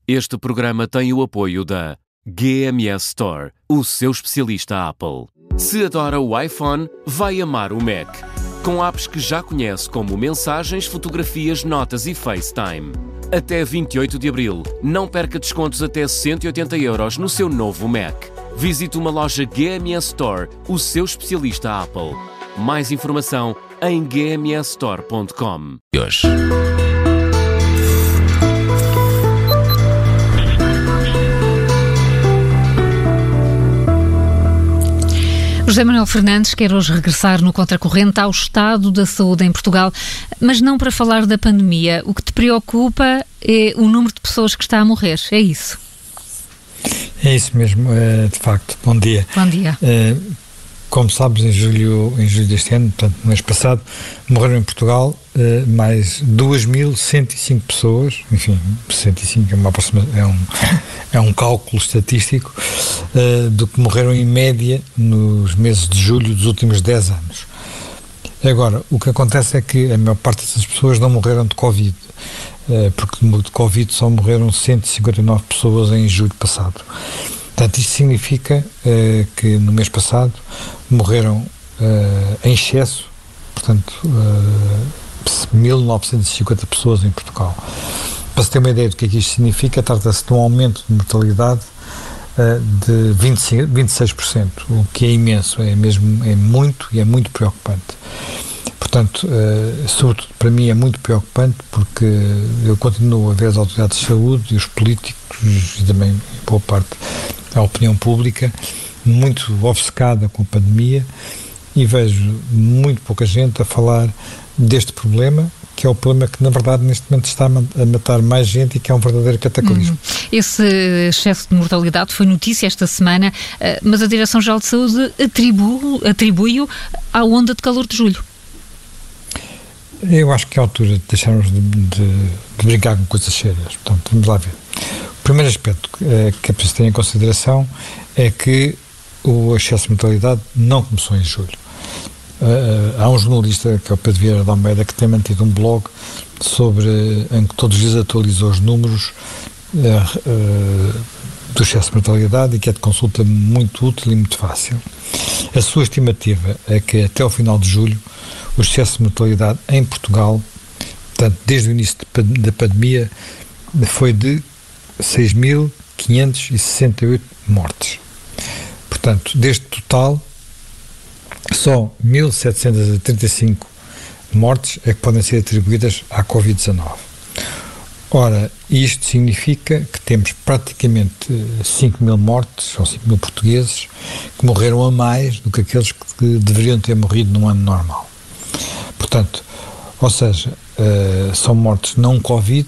Este programa tem o apoio da GMS Store, o seu especialista Apple. Se adora o iPhone, vai amar o Mac. Com apps que já conhece como mensagens, fotografias, notas e FaceTime. Até 28 de abril, não perca descontos até 180 € no seu novo Mac. Visite uma loja GMS Store, o seu especialista Apple. Mais informação em gmsstore.com. José Manuel Fernandes quer hoje regressar no Contracorrente ao estado da saúde em Portugal, mas não para falar da pandemia. O que te preocupa é o número de pessoas que está a morrer, é isso? É isso mesmo, de facto. Bom dia. Bom dia. Como sabes, em julho deste ano, portanto, no mês passado, morreram em Portugal mais 2.105 pessoas, enfim, 105 é um cálculo estatístico, do que morreram em média nos meses de julho dos últimos 10 anos. Agora, o que acontece é que a maior parte dessas pessoas não morreram de Covid, porque de Covid só morreram 159 pessoas em julho passado. Portanto, isto significa que no mês passado morreram em excesso, portanto, 1.950 pessoas em Portugal. Para se ter uma ideia do que é que isto significa, trata-se de um aumento de mortalidade de 26%, o que é imenso, é muito e é muito preocupante. Portanto, sobretudo para mim é muito preocupante porque eu continuo a ver as autoridades de saúde e os políticos e também, em boa parte, a opinião pública muito obcecada com a pandemia e vejo muito pouca gente a falar deste problema, que é o problema que na verdade neste momento está a matar mais gente e que é um verdadeiro cataclismo. Esse excesso de mortalidade foi notícia esta semana, mas a Direção-Geral de Saúde atribui-o à onda de calor de julho. Eu acho que é a altura de deixarmos de brincar com coisas sérias. Portanto, vamos lá ver. O primeiro aspecto que é preciso ter em consideração é que o excesso de mortalidade não começou em julho. Há um jornalista, que é o Pedro Vieira de Almeida, que tem mantido um blog em que todos os dias atualiza os números do excesso de mortalidade e que é de consulta muito útil e muito fácil. A sua estimativa é que até ao final de julho o excesso de mortalidade em Portugal, portanto, desde o início da pandemia, foi de 6.568 mortes. Portanto, deste total, só 1.735 mortes é que podem ser atribuídas à Covid-19. Ora, isto significa que temos praticamente 5.000 mortes, ou 5.000 portugueses, que morreram a mais do que aqueles que deveriam ter morrido num ano normal. Portanto, ou seja, são mortes não Covid,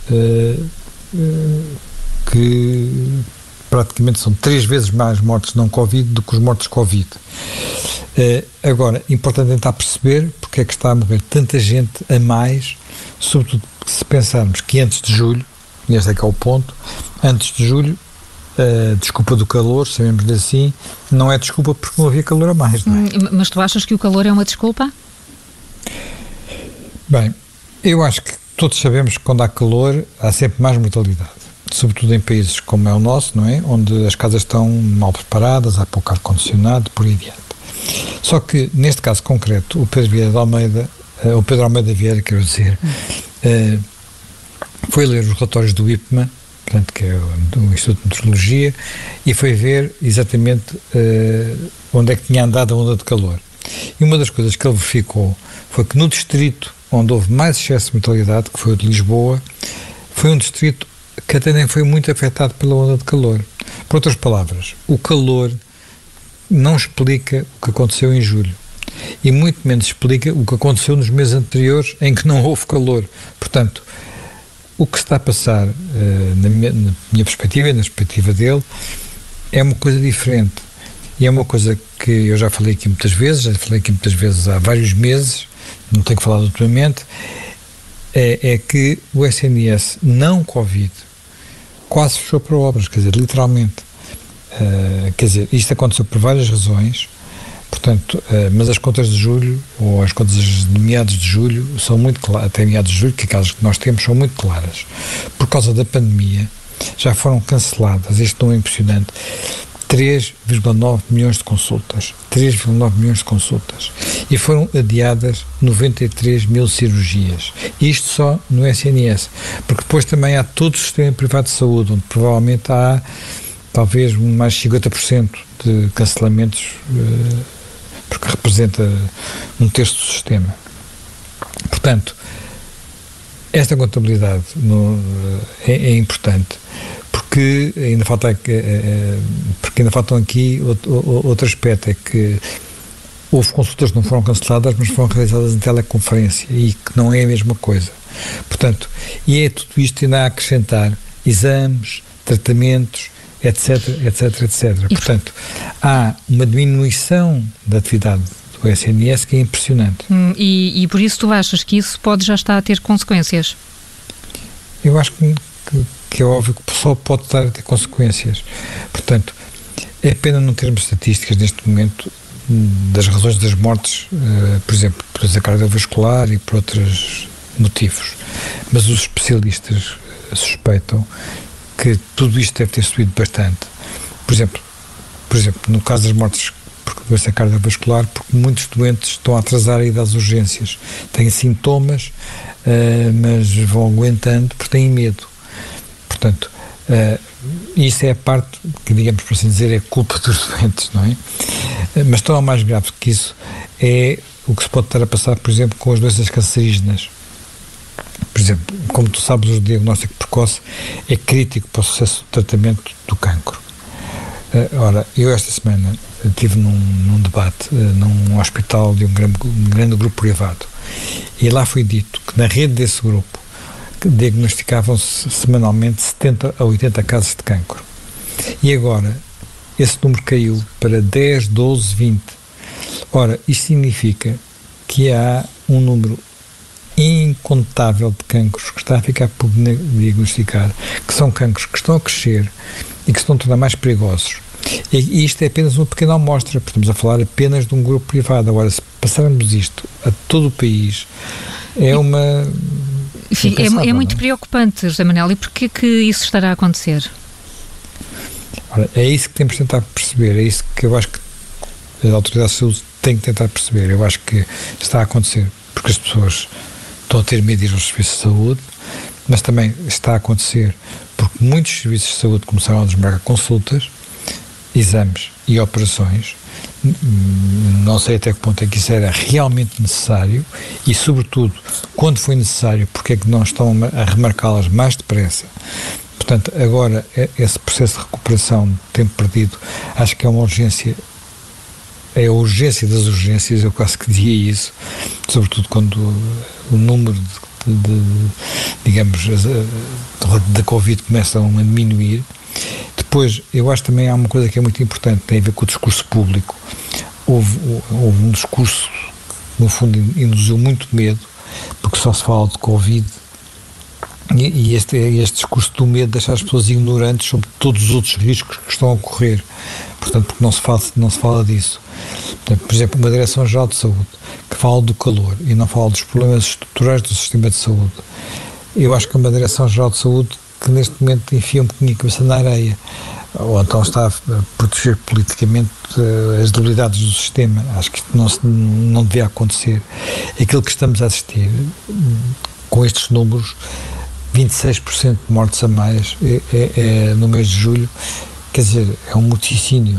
que praticamente são 3 vezes mais mortes não Covid do que os mortos Covid. Agora, importante tentar perceber porque é que está a morrer tanta gente a mais, sobretudo se pensarmos que antes de julho, e este é que é o ponto, antes de julho, desculpa do calor, sabemos assim, não é desculpa porque não havia calor a mais, não é? Mas tu achas que o calor é uma desculpa? Bem, eu acho que todos sabemos que quando há calor há sempre mais mortalidade, sobretudo em países como é o nosso, não é? Onde as casas estão mal preparadas, há pouco ar-condicionado, por aí adiante. Só que, neste caso concreto, o Pedro Almeida Vieira, quero dizer, foi ler os relatórios do IPMA, portanto, que é do Instituto de Meteorologia, e foi ver exatamente onde é que tinha andado a onda de calor. E uma das coisas que ele verificou foi que no distrito onde houve mais excesso de mortalidade, que foi o de Lisboa, foi um distrito que até nem foi muito afetado pela onda de calor. Por outras palavras, o calor não explica o que aconteceu em julho e muito menos explica o que aconteceu nos meses anteriores em que não houve calor. Portanto, o que se está a passar, na minha perspectiva e na perspectiva dele, é uma coisa diferente. E é uma coisa que eu já falei aqui muitas vezes há vários meses, não tenho que falar ultimamente, é que o SNS não Covid quase fechou para obras, quer dizer, literalmente. Quer dizer, isto aconteceu por várias razões, portanto, mas as contas de julho, ou as contas de meados de julho, são muito claras, até meados de julho, que aquelas que nós temos são muito claras. Por causa da pandemia, já foram canceladas, este número é impressionante, 3,9 milhões de consultas. 3,9 milhões de consultas. E foram adiadas 93 mil cirurgias. Isto só no SNS. Porque depois também há todo o sistema privado de saúde, onde provavelmente há talvez mais de 50% de cancelamentos, porque representa um terço do sistema. Portanto, esta contabilidade é importante, porque ainda faltam aqui outro aspecto, é que houve consultas que não foram canceladas, mas foram realizadas em teleconferência, e que não é a mesma coisa. Portanto, e é tudo isto ainda a acrescentar exames, tratamentos, etc, etc, etc. Portanto, há uma diminuição da atividade do SNS que é impressionante. E por isso tu achas que isso pode já estar a ter consequências? Eu acho que é óbvio que só pode estar a ter consequências. Portanto, é pena não termos estatísticas neste momento das razões das mortes, por exemplo, por doença cardiovascular e por outros motivos. Mas os especialistas suspeitam que tudo isto deve ter subido bastante. Por exemplo, no caso das mortes por doença cardiovascular, porque muitos doentes estão a atrasar a ida às urgências. Têm sintomas, mas vão aguentando porque têm medo. Portanto, isso é a parte que, digamos, por assim dizer, é culpa dos doentes, não é? Mas tão mais grave que isso é o que se pode estar a passar, por exemplo, com as doenças cancerígenas. Por exemplo, como tu sabes, o diagnóstico precoce é crítico para o sucesso do tratamento do cancro. Ora, eu esta semana estive num debate num hospital de um grande grupo privado, e lá foi dito que na rede desse grupo diagnosticavam-se semanalmente 70 a 80 casos de cancro. E agora esse número caiu para 10, 12, 20. Ora, isto significa que há um número incontável de cancros que está a ficar por diagnosticar, que são cancros que estão a crescer e que se estão a tornar mais perigosos. E isto é apenas uma pequena amostra, porque estamos a falar apenas de um grupo privado. Agora, se passarmos isto a todo o país, é uma... Enfim, é muito preocupante, José Manuel. E porquê que isso estará a acontecer? Ora, é isso que temos de tentar perceber, é isso que eu acho que as autoridades de saúde têm que tentar perceber. Eu acho que está a acontecer porque as pessoas estão a ter medo de ir aos serviços de saúde, mas também está a acontecer porque muitos serviços de saúde começaram a desmarcar consultas, exames e operações. Não sei até que ponto é que isso era realmente necessário e, sobretudo, quando foi necessário, porque é que não estão a remarcá-las mais depressa. Portanto, agora, esse processo de recuperação de tempo perdido, acho que é uma urgência, é a urgência das urgências, eu quase que dizia isso, sobretudo quando o número digamos, da Covid começa a diminuir. Depois, eu acho que também há uma coisa que é muito importante, tem a ver com o discurso público. Houve um discurso que, no fundo, induziu muito medo, porque só se fala de Covid, e este discurso do medo deixa as pessoas ignorantes sobre todos os outros riscos que estão a ocorrer. Portanto, porque não se fala disso. Portanto, por exemplo, uma Direção-Geral de Saúde que fala do calor e não fala dos problemas estruturais do sistema de saúde, eu acho que é uma Direção-Geral de Saúde que neste momento enfia um bocadinho a cabeça na areia, ou então está a proteger politicamente as debilidades do sistema. Acho que isto não devia acontecer. Aquilo que estamos a assistir com estes números, 26% de mortes a mais no mês de julho, quer dizer, é um muticínio.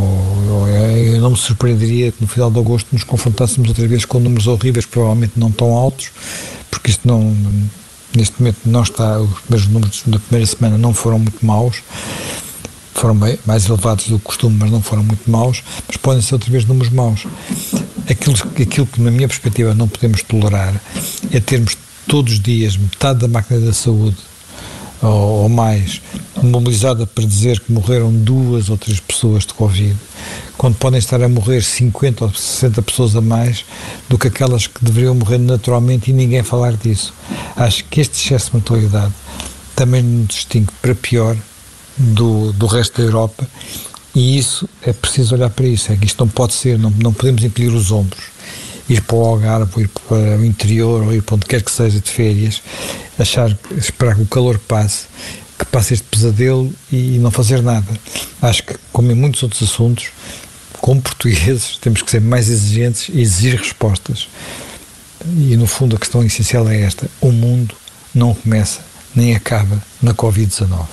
Eu não me surpreenderia que no final de agosto nos confrontássemos outra vez com números horríveis, provavelmente não tão altos, porque isto neste momento não está, os primeiros números da primeira semana não foram muito maus, foram mais elevados do que costume, mas não foram muito maus, mas podem ser outra vez números maus. Aquilo que na minha perspectiva não podemos tolerar é termos todos os dias metade da máquina da saúde ou mais mobilizada para dizer que morreram 2 ou 3 pessoas de Covid, quando podem estar a morrer 50 ou 60 pessoas a mais do que aquelas que deveriam morrer naturalmente, e ninguém falar disso. Acho que este excesso de mortalidade também nos distingue para pior do resto da Europa, e isso é preciso olhar para isso. É que isto não pode ser, não podemos encolher os ombros, ir para o Algarve, ou ir para o interior, ou ir para onde quer que seja de férias, esperar que o calor passe que passe este pesadelo e não fazer nada. Acho que, como em muitos outros assuntos, como portugueses, temos que ser mais exigentes e exigir respostas. E, no fundo, a questão essencial é esta: o mundo não começa nem acaba na Covid-19.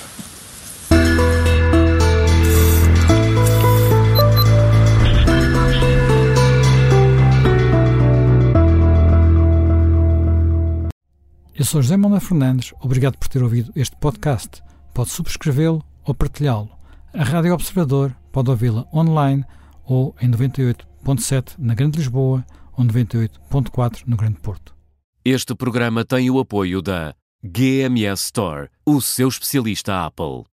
Eu sou José Manuel Fernandes, obrigado por ter ouvido este podcast. Pode subscrevê-lo ou partilhá-lo. A Rádio Observador pode ouvi-la online ou em 98.7 na Grande Lisboa ou 98.4 no Grande Porto. Este programa tem o apoio da GMS Store, o seu especialista Apple.